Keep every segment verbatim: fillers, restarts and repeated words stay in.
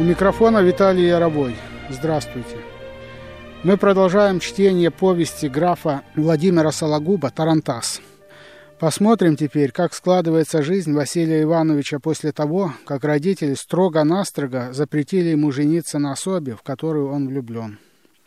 микрофона Виталий Яровой. Здравствуйте. Мы продолжаем чтение повести графа Владимира Сологуба «Тарантас». Посмотрим теперь, как складывается жизнь Василия Ивановича после того, как родители строго-настрого запретили ему жениться на особе, в которую он влюблен.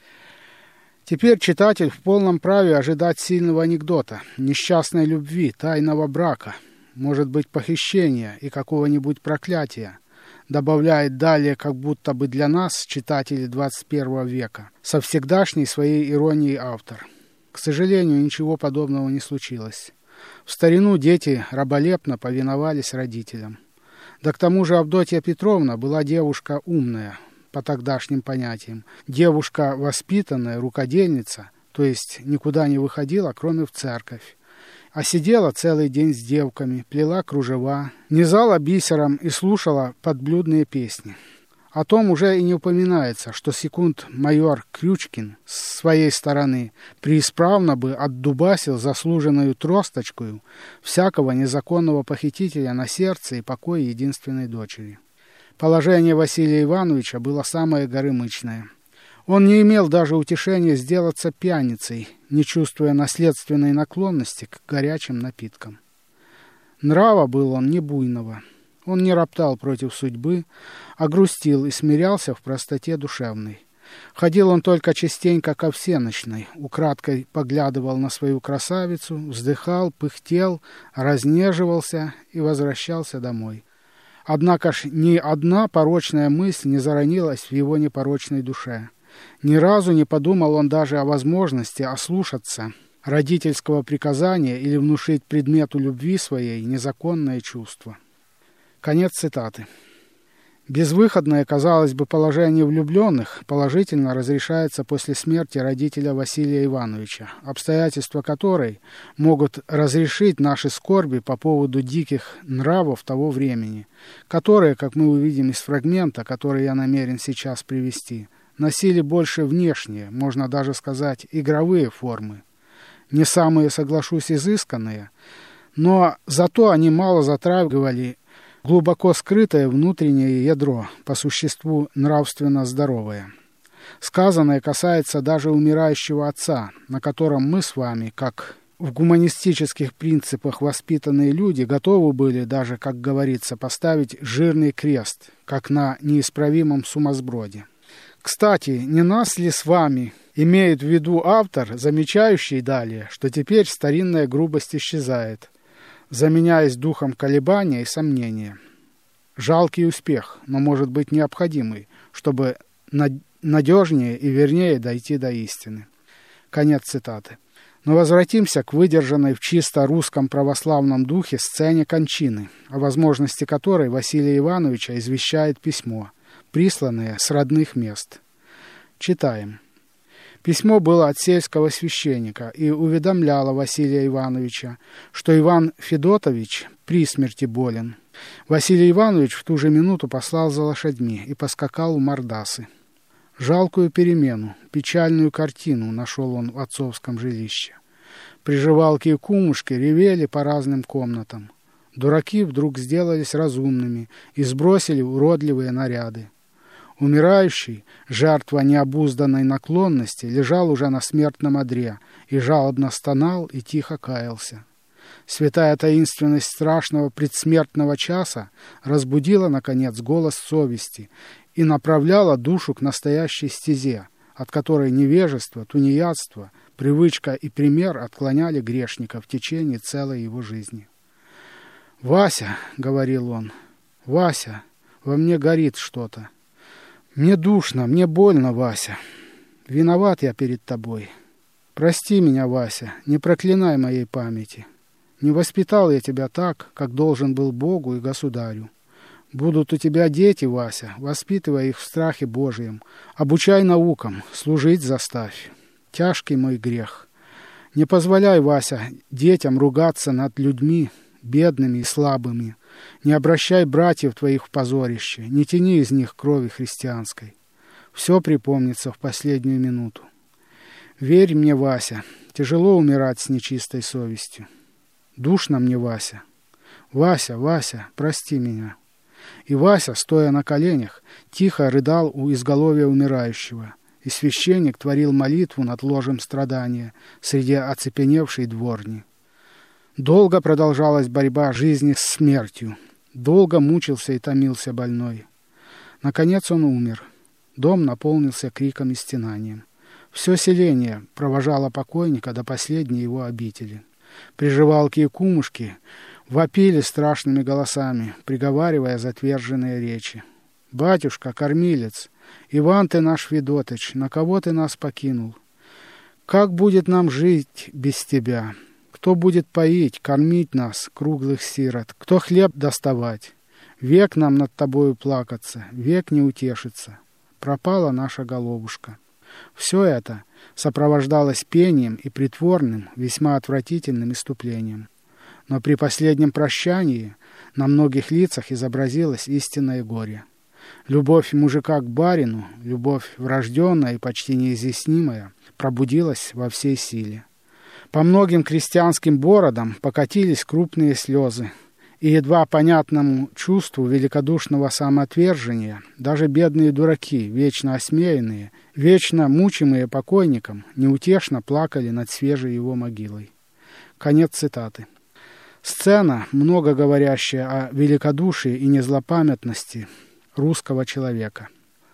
Теперь читатель в полном праве ожидать сильного анекдота, несчастной любви, тайного брака, может быть, похищения и какого-нибудь проклятия, добавляет далее, как будто бы для нас, читателей двадцать первого века, со всегдашней своей иронией автор. К сожалению, ничего подобного не случилось. В старину дети раболепно повиновались родителям. Да к тому же Авдотья Петровна была девушка умная, по тогдашним понятиям, девушка воспитанная, рукодельница, то есть никуда не выходила, кроме в церковь. А сидела целый день с девками, плела кружева, низала бисером и слушала подблюдные песни. О том уже и не упоминается, что секунд-майор Крючкин с своей стороны преисправно бы отдубасил заслуженную тросточкою всякого незаконного похитителя на сердце и покой единственной дочери. Положение Василия Ивановича было самое горемычное. Он не имел даже утешения сделаться пьяницей, не чувствуя наследственной наклонности к горячим напиткам. Нрава был он не буйного. Он не роптал против судьбы, а грустил и смирялся в простоте душевной. Ходил он только частенько ко всенощной, украдкой поглядывал на свою красавицу, вздыхал, пыхтел, разнеживался и возвращался домой. Однако ж ни одна порочная мысль не заронилась в его непорочной душе. Ни разу не подумал он даже о возможности ослушаться родительского приказания или внушить предмету любви своей незаконное чувство. Конец цитаты. Безвыходное, казалось бы, положение влюбленных положительно разрешается после смерти родителя Василия Ивановича, обстоятельства которой могут разрешить наши скорби по поводу диких нравов того времени, которые, как мы увидим из фрагмента, который я намерен сейчас привести, носили больше внешние, можно даже сказать, игровые формы. Не самые, соглашусь, изысканные, но зато они мало затрагивали глубоко скрытое внутреннее ядро, по существу нравственно здоровое. Сказанное касается даже умирающего отца, на котором мы с вами, как в гуманистических принципах воспитанные люди, готовы были даже, как говорится, поставить жирный крест, как на неисправимом сумасброде. Кстати, не нас ли с вами имеет в виду автор, замечающий далее, что теперь старинная грубость исчезает, заменяясь духом колебания и сомнения. Жалкий успех, но, может быть, необходимый, чтобы надежнее и вернее дойти до истины. Конец цитаты. Но возвратимся к выдержанной в чисто русском православном духе сцене кончины, о возможности которой Василия Ивановича извещает письмо, присланное с родных мест. Читаем. Письмо было от сельского священника и уведомляло Василия Ивановича, что Иван Федотович при смерти болен. Василий Иванович в ту же минуту послал за лошадьми и поскакал в Мордасы. Жалкую перемену, печальную картину нашел он в отцовском жилище. Приживалки и кумушки ревели по разным комнатам. Дураки вдруг сделались разумными и сбросили уродливые наряды. Умирающий, жертва необузданной наклонности, лежал уже на смертном одре и жалобно стонал и тихо каялся. Святая таинственность страшного предсмертного часа разбудила, наконец, голос совести и направляла душу к настоящей стезе, от которой невежество, тунеядство, привычка и пример отклоняли грешника в течение целой его жизни. «Вася», — говорил он, — «Вася, во мне горит что-то. Мне душно, мне больно, Вася. Виноват я перед тобой. Прости меня, Вася, не проклинай моей памяти. Не воспитал я тебя так, как должен был Богу и Государю. Будут у тебя дети, Вася, воспитывай их в страхе Божьем. Обучай наукам, служить заставь. Тяжкий мой грех. Не позволяй, Вася, детям ругаться над людьми, бедными и слабыми. Не обращай братьев твоих в позорище, не тяни из них крови христианской. Все припомнится в последнюю минуту. Верь мне, Вася, тяжело умирать с нечистой совестью. Душно мне, Вася. Вася, Вася, прости меня. И Вася, стоя на коленях, тихо рыдал у изголовья умирающего. И священник творил молитву над ложем страдания среди оцепеневшей дворни. Долго продолжалась борьба жизни с смертью. Долго мучился и томился больной. Наконец он умер. Дом наполнился криком и стенанием. Все селение провожало покойника до последней его обители. Приживалки и кумушки вопили страшными голосами, приговаривая затверженные речи. «Батюшка, кормилец, Иван ты наш Федотыч, на кого ты нас покинул? Как будет нам жить без тебя? Кто будет поить, кормить нас, круглых сирот? Кто хлеб доставать? Век нам над тобою плакаться, век не утешиться. Пропала наша головушка». Все это сопровождалось пением и притворным, весьма отвратительным иступлением. Но при последнем прощании на многих лицах изобразилось истинное горе. Любовь мужика к барину, любовь врожденная и почти неизъяснимая, пробудилась во всей силе. По многим крестьянским бородам покатились крупные слезы, и едва понятному чувству великодушного самоотвержения даже бедные дураки, вечно осмеянные, вечно мучимые покойником, неутешно плакали над свежей его могилой. Конец цитаты. Сцена, много говорящая о великодушии и незлопамятности русского человека.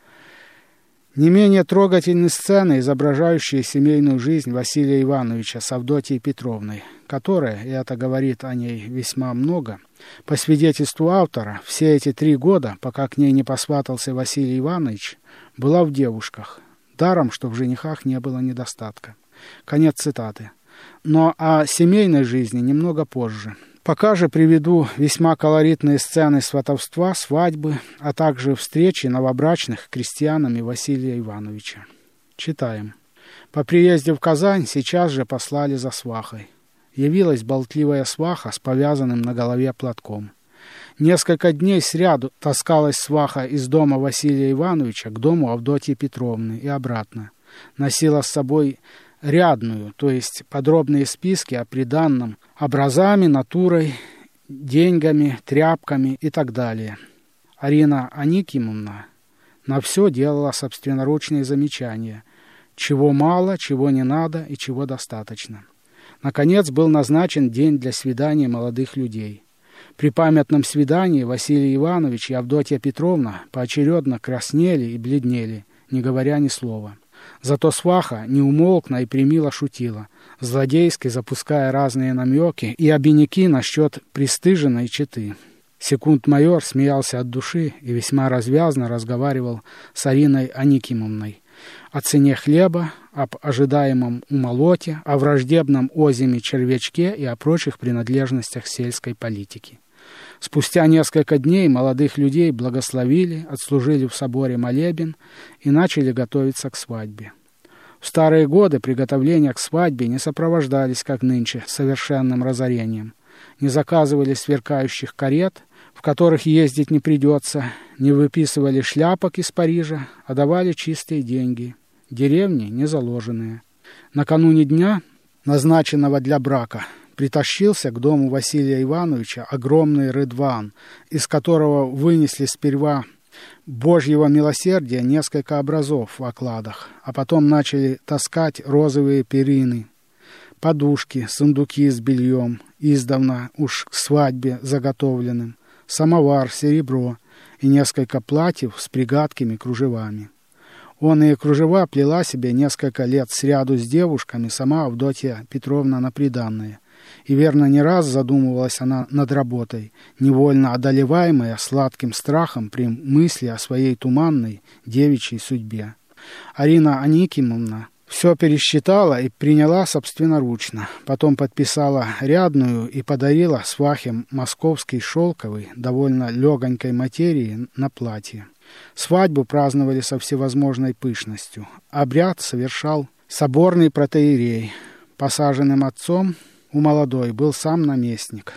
Не менее трогательны сцены, изображающие семейную жизнь Василия Ивановича с Авдотьей Петровной, которая, и это говорит о ней весьма много, по свидетельству автора, все эти три года, пока к ней не посватался Василий Иванович, была в девушках, даром, что в женихах не было недостатка. Конец цитаты. Но о семейной жизни немного позже. Пока же приведу весьма колоритные сцены сватовства, свадьбы, а также встречи новобрачных крестьянами Василия Ивановича. Читаем. По приезде в Казань сейчас же послали за свахой. Явилась болтливая сваха с повязанным на голове платком. Несколько дней сряду таскалась сваха из дома Василия Ивановича к дому Авдотьи Петровны и обратно. Носила с собой рядную, то есть подробные списки о приданном, образами, натурой, деньгами, тряпками и так далее. Арина Аникимовна на все делала собственноручные замечания, чего мало, чего не надо и чего достаточно. Наконец был назначен день для свидания молодых людей. При памятном свидании Василий Иванович и Авдотья Петровна поочередно краснели и бледнели, не говоря ни слова. Зато сваха неумолкно и премило шутила, злодейски запуская разные намеки и обиняки насчет пристыженной четы. Секунд-майор смеялся от души и весьма развязно разговаривал с Ариной Аникимовной о цене хлеба, об ожидаемом умолоте, о враждебном озиме червячке и о прочих принадлежностях сельской политики. Спустя несколько дней молодых людей благословили, отслужили в соборе молебен и начали готовиться к свадьбе. В старые годы приготовления к свадьбе не сопровождались, как нынче, совершенным разорением. Не заказывали сверкающих карет, в которых ездить не придется, не выписывали шляпок из Парижа, а давали чистые деньги, деревни не заложенные. Накануне дня, назначенного для брака, притащился к дому Василия Ивановича огромный рыдван, из которого вынесли сперва Божьего милосердия несколько образов в окладах, а потом начали таскать розовые перины, подушки, сундуки с бельем, издавна уж к свадьбе заготовленным, самовар, серебро и несколько платьев с пригаткими кружевами. Он и кружева плела себе несколько лет сряду с девушками сама Авдотья Петровна на приданное. И верно не раз задумывалась она над работой, невольно одолеваемая сладким страхом при мысли о своей туманной девичьей судьбе. Арина Аникимовна все пересчитала и приняла собственноручно, потом подписала рядную и подарила свахе московский шелковый, довольно легонькой материи на платье. Свадьбу праздновали со всевозможной пышностью. Обряд совершал соборный протоиерей. Посаженным отцом у молодой был сам наместник.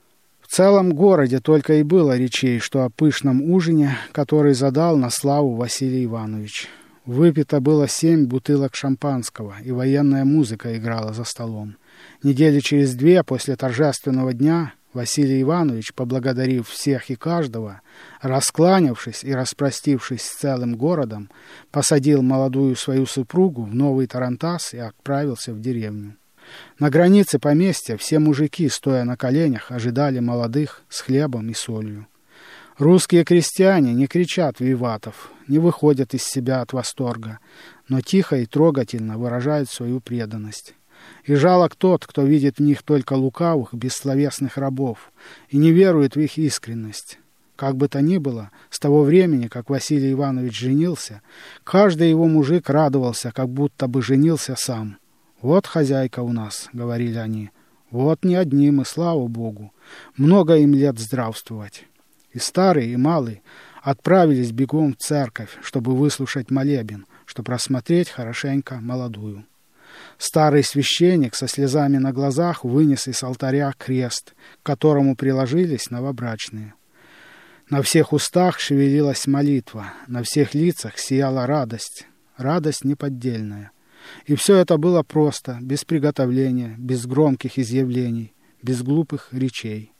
В целом городе только и было речей, что о пышном ужине, который задал на славу Василий Иванович. Выпито было семь бутылок шампанского, и военная музыка играла за столом. Недели через две после торжественного дня Василий Иванович, поблагодарив всех и каждого, раскланявшись и распростившись с целым городом, посадил молодую свою супругу в новый тарантас и отправился в деревню. На границе поместья все мужики, стоя на коленях, ожидали молодых с хлебом и солью. Русские крестьяне не кричат виватов, не выходят из себя от восторга, но тихо и трогательно выражают свою преданность. И жалок тот, кто видит в них только лукавых, бессловесных рабов и не верует в их искренность. Как бы то ни было, с того времени, как Василий Иванович женился, каждый его мужик радовался, как будто бы женился сам. «Вот хозяйка у нас», — говорили они, — «вот не одни мы, слава Богу, много им лет здравствовать». И старый, и малый отправились бегом в церковь, чтобы выслушать молебен, чтобы рассмотреть хорошенько молодую. Старый священник со слезами на глазах вынес из алтаря крест, к которому приложились новобрачные. На всех устах шевелилась молитва, на всех лицах сияла радость, радость неподдельная. И все это было просто, без приготовления, без громких изъявлений, без глупых речей.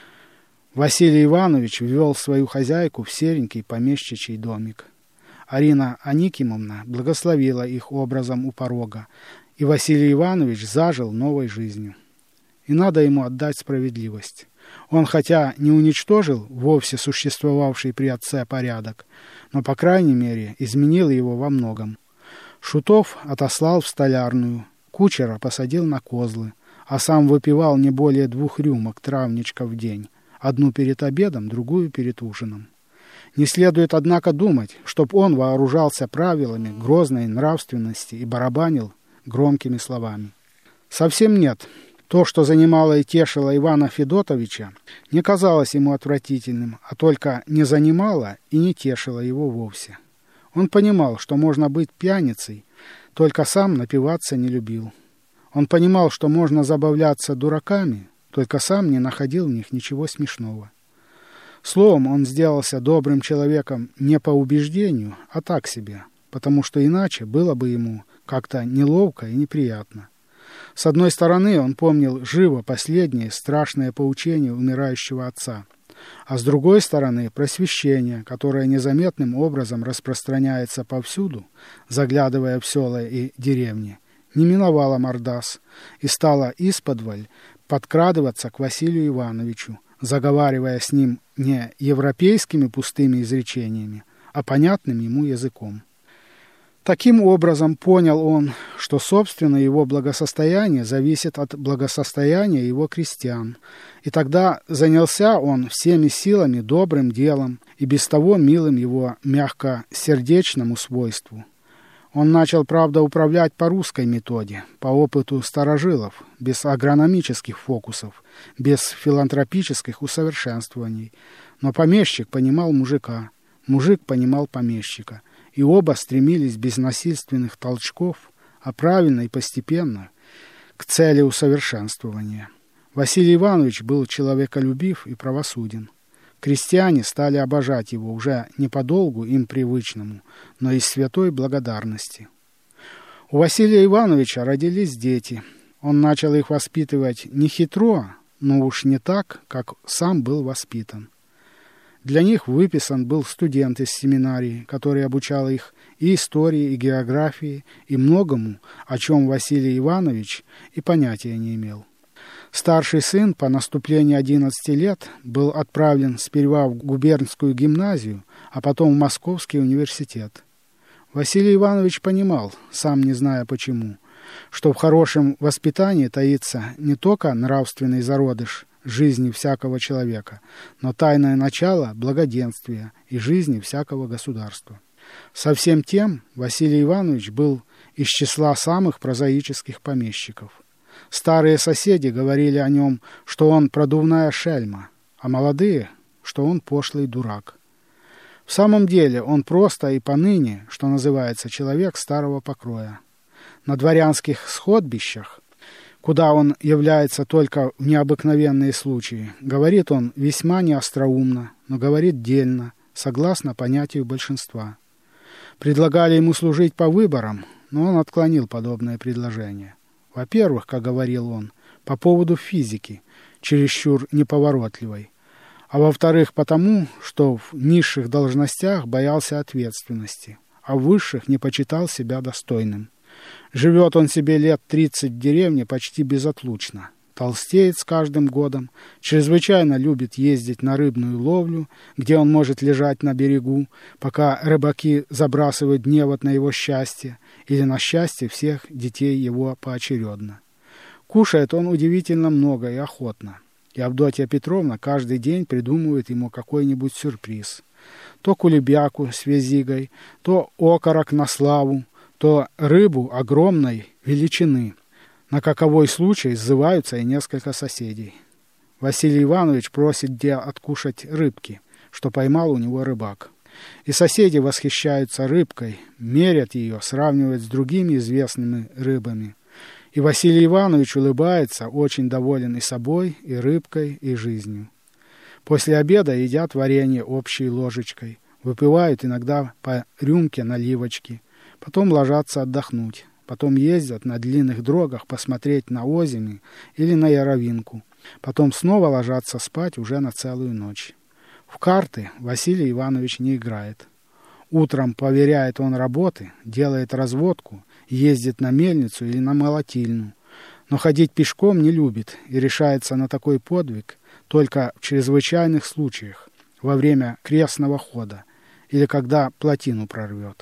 Василий Иванович ввел свою хозяйку в серенький помещичий домик. Арина Аникимовна благословила их образом у порога, и Василий Иванович зажил новой жизнью. И надо ему отдать справедливость. Он хотя не уничтожил вовсе существовавший при отце порядок, но, по крайней мере, изменил его во многом. Шутов отослал в столярную, кучера посадил на козлы, а сам выпивал не более двух рюмок травничка в день, одну перед обедом, другую перед ужином. Не следует, однако, думать, чтоб он вооружался правилами грозной нравственности и барабанил громкими словами. Совсем нет. То, что занимало и тешило Ивана Федотовича, не казалось ему отвратительным, а только не занимало и не тешило его вовсе. Он понимал, что можно быть пьяницей, только сам напиваться не любил. Он понимал, что можно забавляться дураками, только сам не находил в них ничего смешного. Словом, он сделался добрым человеком не по убеждению, а так себе, потому что иначе было бы ему как-то неловко и неприятно. С одной стороны, он помнил живо последнее страшное поучение умирающего отца, а с другой стороны, просвещение, которое незаметным образом распространяется повсюду, заглядывая в села и деревни, не миновало Мордас и стало исподволь подкрадываться к Василию Ивановичу, заговаривая с ним не европейскими пустыми изречениями, а понятным ему языком. Таким образом понял он, что собственное его благосостояние зависит от благосостояния его крестьян, и тогда занялся он всеми силами добрым делом и без того милым его мягкосердечному свойству. Он начал, правда, управлять по русской методе, по опыту старожилов, без агрономических фокусов, без филантропических усовершенствований. Но помещик понимал мужика, мужик понимал помещика, и оба стремились без насильственных толчков, а правильно и постепенно, к цели усовершенствования. Василий Иванович был человеколюбив и правосуден. Крестьяне стали обожать его уже не по долгу им привычному, но из святой благодарности. У Василия Ивановича родились дети. Он начал их воспитывать не хитро, но уж не так, как сам был воспитан. Для них выписан был студент из семинарии, который обучал их и истории, и географии, и многому, о чем Василий Иванович и понятия не имел. Старший сын по наступлении одиннадцати лет был отправлен сперва в губернскую гимназию, а потом в Московский университет. Василий Иванович понимал, сам не зная почему, что в хорошем воспитании таится не только нравственный зародыш жизни всякого человека, но тайное начало благоденствия и жизни всякого государства. Со всем тем Василий Иванович был из числа самых прозаических помещиков. Старые соседи говорили о нем, что он продувная шельма, а молодые, что он пошлый дурак. В самом деле он просто и поныне, что называется, человек старого покроя. На дворянских сходбищах, куда он является только в необыкновенные случаи, говорит он весьма неостроумно, но говорит дельно, согласно понятию большинства. Предлагали ему служить по выборам, но он отклонил подобное предложение. Во-первых, как говорил он, по поводу физики. чересчур неповоротливой, а во-вторых, потому, что в низших должностях боялся ответственности, а в высших не почитал себя достойным. Живет он себе лет тридцать в деревне почти безотлучно. Толстеет с каждым годом, чрезвычайно любит ездить на рыбную ловлю, где он может лежать на берегу, пока рыбаки забрасывают невод на его счастье или на счастье всех детей его поочередно. Кушает он удивительно много и охотно, и Авдотья Петровна каждый день придумывает ему какой-нибудь сюрприз. То кулебяку с визигой, то окорок на славу, то рыбу огромной величины. На каковой случай сзываются и несколько соседей. Василий Иванович просит где откушать рыбки, что поймал у него рыбак. И соседи восхищаются рыбкой, мерят ее, сравнивают с другими известными рыбами. И Василий Иванович улыбается, очень доволен и собой, и рыбкой, и жизнью. После обеда едят варенье общей ложечкой, выпивают иногда по рюмке наливочки, потом ложатся отдохнуть. Потом ездят на длинных дорогах посмотреть на озими или на Яровинку. Потом снова ложатся спать уже на целую ночь. В карты Василий Иванович не играет. Утром поверяет он работы, делает разводку, ездит на мельницу или на молотильню. Но ходить пешком не любит и решается на такой подвиг только в чрезвычайных случаях, во время крестного хода или когда плотину прорвет.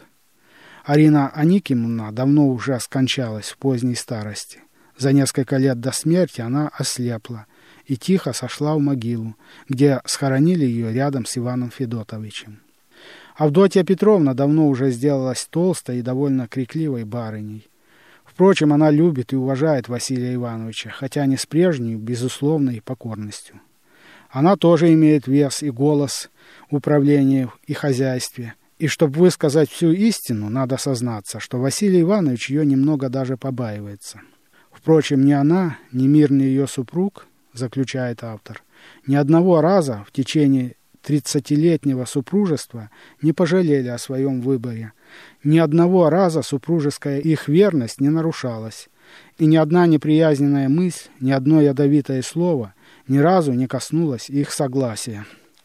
Арина Аникимовна давно уже скончалась в поздней старости. За несколько лет до смерти она ослепла и тихо сошла в могилу, где схоронили ее рядом с Иваном Федотовичем. Авдотья Петровна давно уже сделалась толстой и довольно крикливой барыней. Впрочем, она любит и уважает Василия Ивановича, хотя не с прежней, безусловной покорностью. Она тоже имеет вес и голос в управлении и хозяйстве. И чтобы высказать всю истину, надо сознаться, что Василий Иванович ее немного даже побаивается. Впрочем, ни она, ни мирный ее супруг, заключает автор, ни одного раза в течение тридцатилетнего супружества не пожалели о своем выборе. Ни одного раза супружеская их верность не нарушалась, и ни одна неприязненная мысль, ни одно ядовитое слово ни разу не коснулось их согласия.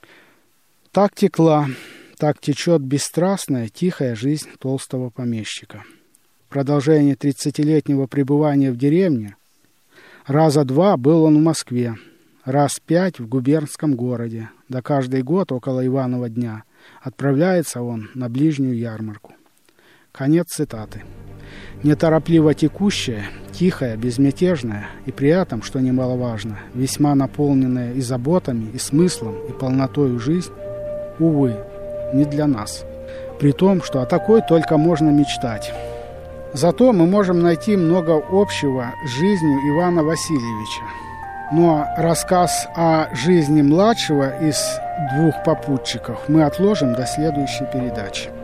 Так текла... Так течет бесстрастная, тихая жизнь толстого помещика. В продолжении тридцатилетнего пребывания в деревне раза два был он в Москве, раз пять в губернском городе, да каждый год около Иванова дня отправляется он на ближнюю ярмарку. Конец цитаты. Неторопливо текущая, тихая, безмятежная и при этом, что немаловажно, весьма наполненная и заботами, и смыслом, и полнотою жизнь, увы, не для нас. При том, что о такой только можно мечтать. Зато мы можем найти много общего с жизнью Ивана Васильевича. Но рассказ о жизни младшего из двух попутчиков мы отложим до следующей передачи.